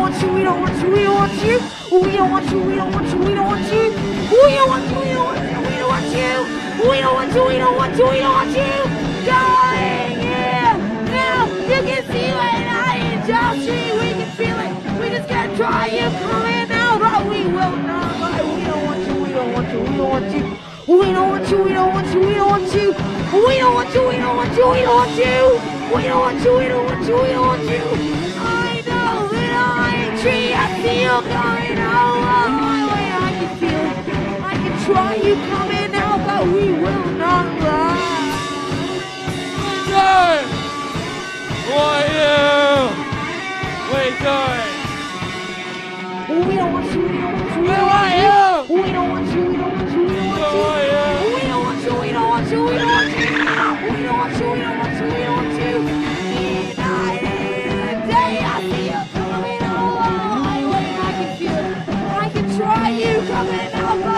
want you, we don't want you, we don't want you. We don't want you, we don't want you, we don't want you. We don't want you, we don't want you, we don't want you. We don't want you, we don't want you, we don't want you. Going here, now you can see it out in Job Street, we can feel it. We just gotta try you coming now, but we will not. But we don't want you, we don't want you, we don't want you. We don't want you, we don't want you, we don't want you. We don't want you, we don't want you, we don't want you. We don't want you, we don't want you, we don't want you. I know that I'm tree, I see you coming out my way. I can feel it. I can try you coming out, but we will not run. What are you? We're going. We don't want you, we don't want you, we Where don't are want you? you. We don't want you, we don't want you, we don't want Where you. are you? We don't want you, we don't want you, we don't want you. We don't want you, we don't want you, we don't want you. United day, I see you coming out my way. I can feel it. I can try you coming out.